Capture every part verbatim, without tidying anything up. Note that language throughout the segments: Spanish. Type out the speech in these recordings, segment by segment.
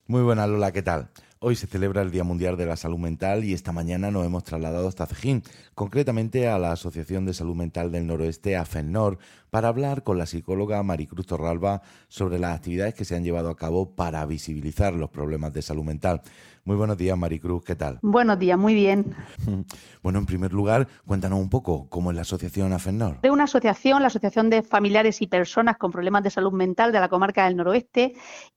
Muy buenas, Lola, ¿qué tal? Hoy se celebra el Día Mundial de la Salud Mental y esta mañana nos hemos trasladado hasta Cejín, concretamente a la Asociación de Salud Mental del Noroeste, AFENNOR, para hablar con la psicóloga Maricruz Torralba sobre las actividades que se han llevado a cabo para visibilizar los problemas de salud mental. Muy buenos días, Maricruz, ¿qué tal? Buenos días, muy bien. Bueno, en primer lugar, cuéntanos un poco cómo es la Asociación AFENNOR. De una asociación, la Asociación de Familiares y Personas con Problemas de Salud Mental de la Comarca del Noroeste.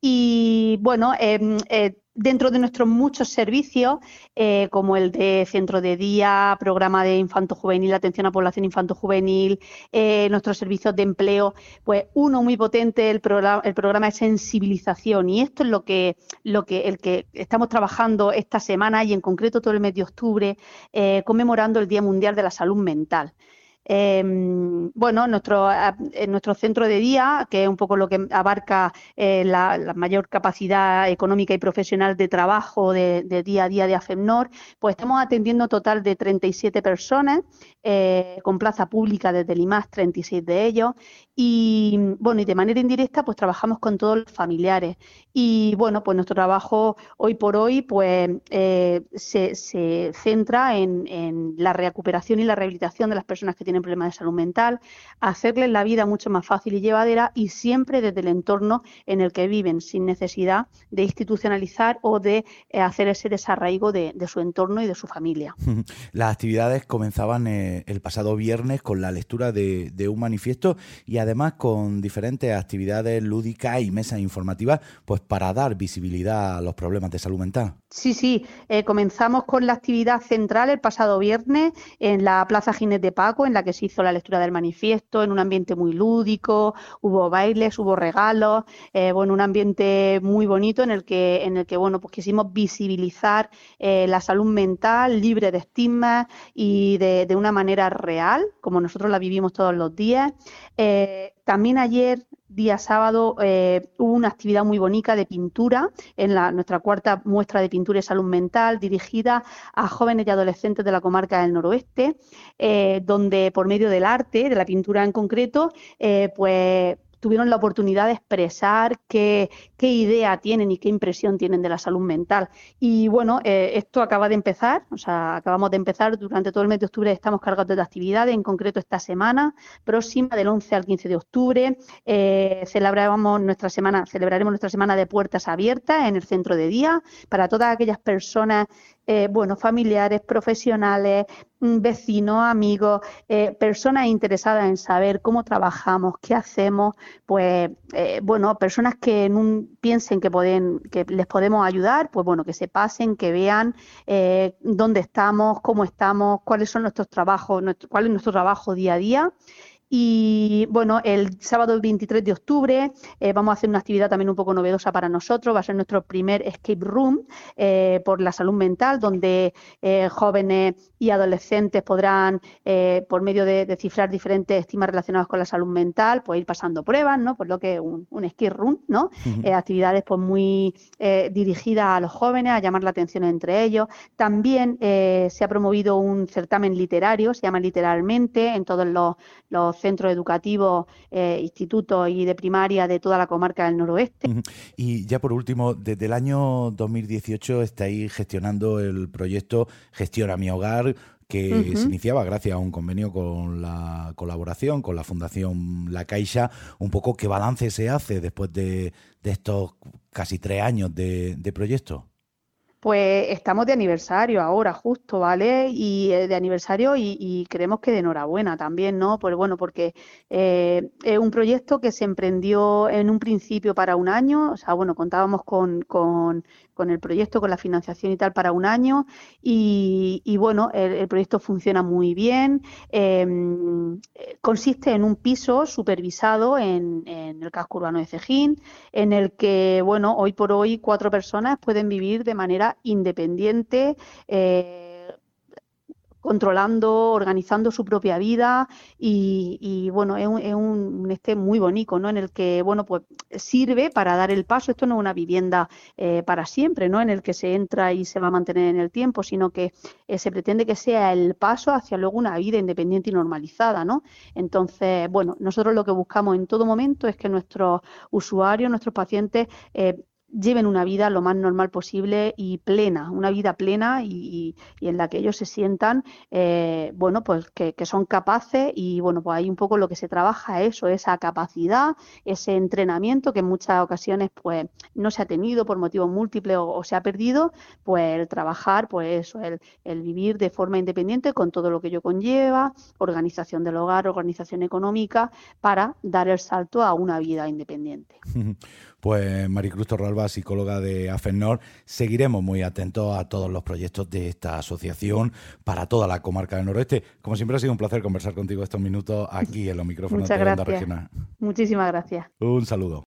Y bueno, eh, eh, dentro de nuestros muchos servicios, eh, como el de centro de día, programa de infanto-juvenil, atención a población infanto-juvenil, eh, nuestros servicios de empleo, pues uno muy potente, el programa, el programa de sensibilización. Y esto es lo que, lo que, el que estamos trabajando esta semana y en concreto todo el mes de octubre, eh, conmemorando el Día Mundial de la Salud Mental. Eh, bueno, nuestro, eh, nuestro centro de día, que es un poco lo que abarca eh, la, la mayor capacidad económica y profesional de trabajo de, de día a día de AFENNOR, pues estamos atendiendo un total de treinta y siete personas, eh, con plaza pública desde el I M A S, treinta y seis de ellos, y bueno, y de manera indirecta pues trabajamos con todos los familiares. Y bueno, pues nuestro trabajo hoy por hoy pues eh, se, se centra en, en la recuperación y la rehabilitación de las personas que tienen problemas de salud mental, hacerles la vida mucho más fácil y llevadera y siempre desde el entorno en el que viven, sin necesidad de institucionalizar o de eh, hacer ese desarraigo de, de su entorno y de su familia. Las actividades comenzaban eh, el pasado viernes con la lectura de, de un manifiesto y además con diferentes actividades lúdicas y mesas informativas, pues para dar visibilidad a los problemas de salud mental. Sí, sí, eh, comenzamos con la actividad central el pasado viernes en la Plaza Ginés de Paco, en la que se hizo la lectura del manifiesto, en un ambiente muy lúdico, hubo bailes, hubo regalos, eh, bueno, un ambiente muy bonito en el que, en el que bueno, pues quisimos visibilizar eh, la salud mental libre de estigmas y de, de una manera real, como nosotros la vivimos todos los días. Eh, también ayer, día sábado, eh, hubo una actividad muy bonita de pintura en la, nuestra cuarta muestra de pintura y salud mental dirigida a jóvenes y adolescentes de la comarca del Noroeste, eh, donde por medio del arte, de la pintura en concreto, eh, pues tuvieron la oportunidad de expresar qué, qué idea tienen y qué impresión tienen de la salud mental. Y bueno, eh, esto acaba de empezar, o sea, acabamos de empezar, durante todo el mes de octubre estamos cargados de actividades, en concreto esta semana próxima, del once al quince de octubre, eh, celebramos nuestra semana, celebraremos nuestra semana de puertas abiertas en el centro de día para todas aquellas personas, eh, bueno, familiares, profesionales, vecinos, amigos, eh, personas interesadas en saber cómo trabajamos, qué hacemos, pues eh, bueno, personas que en un, piensen que, pueden, que les podemos ayudar, pues bueno, que se pasen, que vean eh, dónde estamos, cómo estamos, cuáles son nuestros trabajos, nuestro, cuál es nuestro trabajo día a día. Y bueno, el sábado veintitrés de octubre eh, vamos a hacer una actividad también un poco novedosa para nosotros. Va a ser nuestro primer escape room eh, por la salud mental, donde eh, jóvenes y adolescentes podrán, eh, por medio de, de cifrar diferentes estigmas relacionados con la salud mental, pues ir pasando pruebas, ¿no? Por lo que es un, un escape room, ¿no? Eh, actividades pues muy eh, dirigidas a los jóvenes, a llamar la atención entre ellos. También eh, se ha promovido un certamen literario, se llama Literalmente, en todos los, los centros educativos, eh, institutos y de primaria de toda la comarca del Noroeste. Y ya por último, desde el año dos mil dieciocho estáis gestionando el proyecto Gestiona mi hogar, que uh-huh. se iniciaba gracias a un convenio con la colaboración con la Fundación La Caixa. Un poco, ¿qué balance se hace después de, de estos casi tres años de, de proyecto? Pues estamos de aniversario ahora justo, ¿vale? Y eh, de aniversario y, y creemos que de enhorabuena también, ¿no? Pues bueno, porque eh, es un proyecto que se emprendió en un principio para un año, o sea, bueno, contábamos con, con, con el proyecto, con la financiación y tal para un año y, y bueno, el, el proyecto funciona muy bien. Eh, consiste en un piso supervisado en, en el casco urbano de Cejín, en el que, bueno, hoy por hoy cuatro personas pueden vivir de manera independiente, eh, controlando, organizando su propia vida y, y bueno, es un, es un este muy bonito, ¿no? En el que, bueno, pues sirve para dar el paso. Esto no es una vivienda eh, para siempre, ¿no? En el que se entra y se va a mantener en el tiempo, sino que eh, se pretende que sea el paso hacia luego una vida independiente y normalizada, ¿no? Entonces, bueno, nosotros lo que buscamos en todo momento es que nuestros usuarios, nuestros pacientes, eh, lleven una vida lo más normal posible y plena, una vida plena y, y, y en la que ellos se sientan, eh, bueno, pues que, que son capaces y, bueno, pues ahí un poco lo que se trabaja es eso, esa capacidad, ese entrenamiento que en muchas ocasiones, pues, no se ha tenido por motivos múltiples o, o se ha perdido, pues el trabajar, pues eso, el, el vivir de forma independiente con todo lo que ello conlleva, organización del hogar, organización económica, para dar el salto a una vida independiente. Pues Maricruz Torralba, psicóloga de AFENOR, seguiremos muy atentos a todos los proyectos de esta asociación para toda la comarca del noroeste. Como siempre ha sido un placer conversar contigo estos minutos aquí en los micrófonos Muchas de Onda gracias. Regional. Muchísimas gracias. Un saludo.